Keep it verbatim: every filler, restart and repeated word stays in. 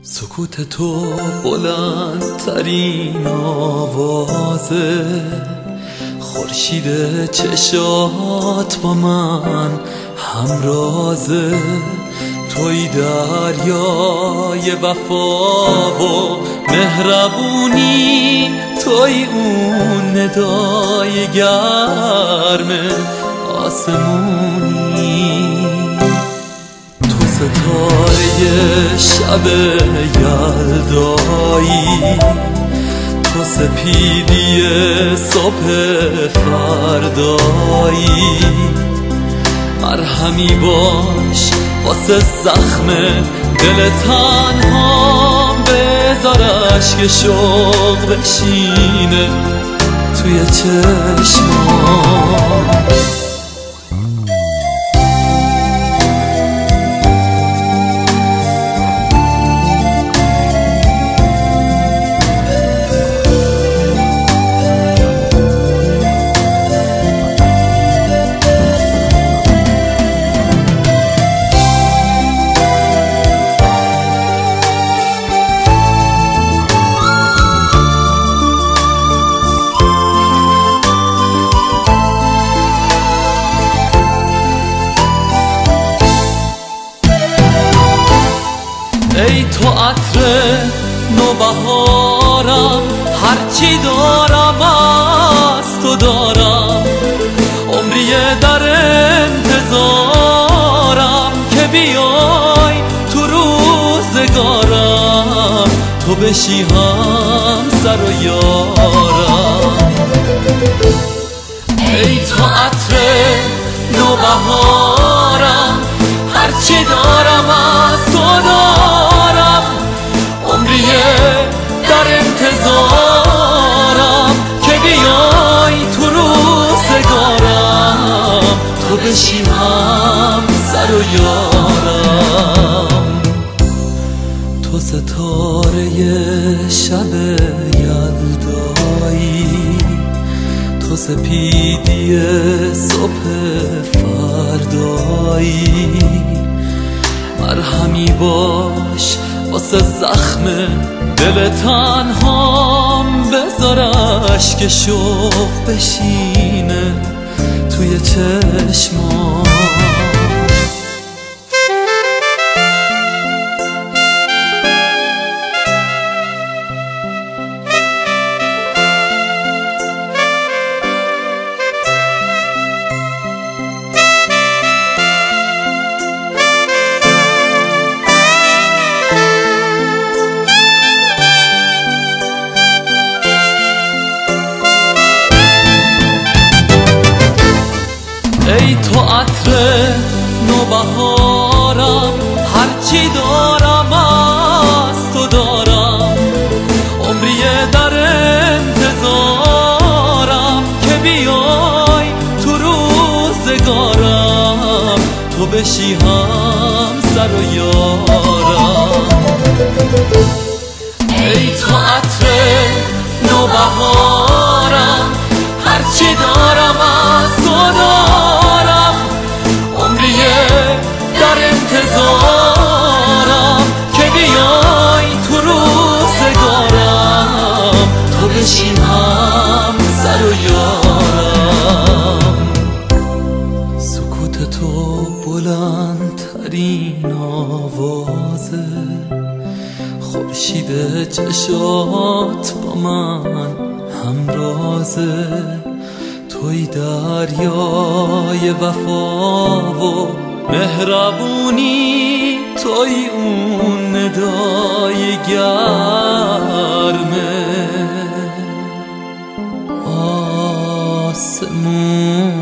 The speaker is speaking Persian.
سکوت تو بلندترین آوازه، خورشید چشات با من همرازه. توی دریای وفا و مهربونی، توی اون ندای گرم آسمونی. تو ستاره شب یلدایی، تو سپیدی صبح فردایی. مرهمی باش واسه زخم دل تنهام، بذار اشک شوق بشینه توی چشمام. ای تو عطر نوبهارم، هرچی دارم از تو دارم. عمری در انتظارم که بیای تو روزگارم، تو بشی همسر و یارم. ای تو عطر نوبهارم، هرچی دارم از تو دارم. عمری در انتظارم که بیای تو روزگارم، تو بشی همسر و یارم. تو ستاره شب یلدایی، تو سپیدی صبح فردایی. مرهمی باش واسه زخم دل تنهام، بذار اشک شوق بشینه توی چشمام. ای تو عطر نوبهارم، هرچی دارم از تو دارم. عمری در انتظارم که بیای تو روزگارم، تو بشی همسر و یارم. ای تو عطر نوبهارم، هرچی دارم از تو دارم. عمری در انتظارم که بیای تو روزگارم، تو بشی همسر و یارم. سکوت تو بلندترین آوازه، خورشید چشات با من همرازه. توی دریای وفا و مهربونی، توی اون ندای گرم آسمون.